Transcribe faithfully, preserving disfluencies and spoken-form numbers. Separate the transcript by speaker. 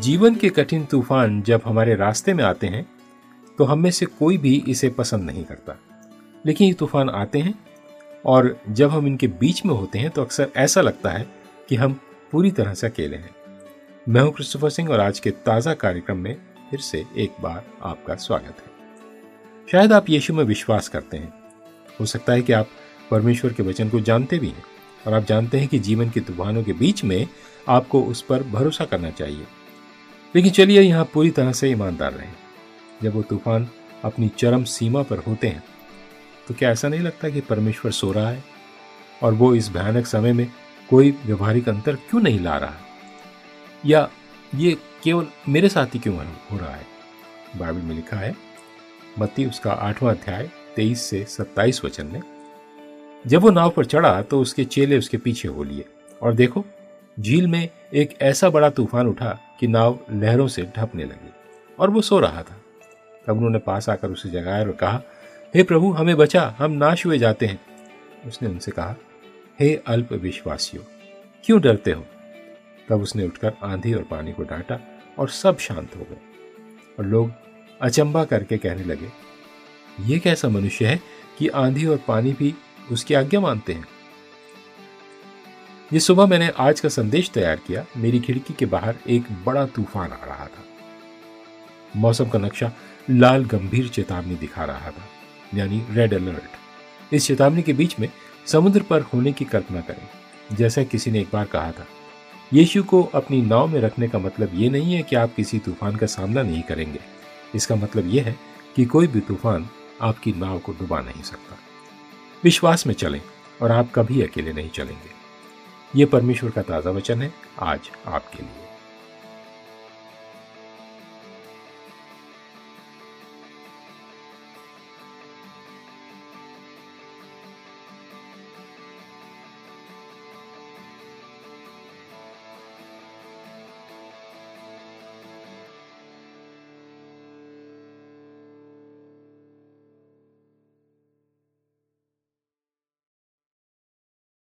Speaker 1: जीवन के कठिन तूफान जब हमारे रास्ते में आते हैं तो हम में से कोई भी इसे पसंद नहीं करता, लेकिन ये तूफान आते हैं और जब हम इनके बीच में होते हैं तो अक्सर ऐसा लगता है कि हम पूरी तरह से अकेले हैं। मैं हूं क्रिस्टोफर सिंह और आज के ताज़ा कार्यक्रम में फिर से एक बार आपका स्वागत है। शायद आप यीशु में विश्वास करते हैं, हो सकता है कि आप परमेश्वर के वचन को जानते भी हैं और आप जानते हैं कि जीवन के तूफानों के बीच में आपको उस पर भरोसा करना चाहिए। लेकिन चलिए यहाँ पूरी तरह से ईमानदार रहें। जब वो तूफान अपनी चरम सीमा पर होते हैं तो क्या ऐसा नहीं लगता कि परमेश्वर सो रहा है और वो इस भयानक समय में कोई व्यवहारिक अंतर क्यों नहीं ला रहा, या ये केवल मेरे साथ ही क्यों हो रहा है? बाइबल में लिखा है, मत्ती उसका आठवां अध्याय तेईस से सत्ताईस वचन में, जब वो नाव पर चढ़ा तो उसके चेले उसके पीछे हो लिए और देखो, झील में एक ऐसा बड़ा तूफान उठा कि नाव लहरों से ढपने लगी और वो सो रहा था। तब उन्होंने पास आकर उसे जगाया और कहा, हे प्रभु, हमें बचा, हम नाश हुए जाते हैं। उसने उनसे कहा, हे अल्प विश्वासियों, क्यों डरते हो? तब उसने उठकर आंधी और पानी को डांटा और सब शांत हो गए। और लोग अचंभा करके कहने लगे, ये कैसा मनुष्य है कि आंधी और पानी भी उसकी आज्ञा मानते हैं। जिस सुबह मैंने आज का संदेश तैयार किया, मेरी खिड़की के बाहर एक बड़ा तूफान आ रहा था। मौसम का नक्शा लाल गंभीर चेतावनी दिखा रहा था, यानी रेड अलर्ट। इस चेतावनी के बीच में समुद्र पर होने की कल्पना करें। जैसा किसी ने एक बार कहा था, यीशु को अपनी नाव में रखने का मतलब ये नहीं है कि आप किसी तूफान का सामना नहीं करेंगे। इसका मतलब यह है कि कोई भी तूफान आपकी नाव को डुबा नहीं सकता। विश्वास में चलें और आप कभी अकेले नहीं चलेंगे। ये परमेश्वर का ताज़ा वचन है आज आपके लिए।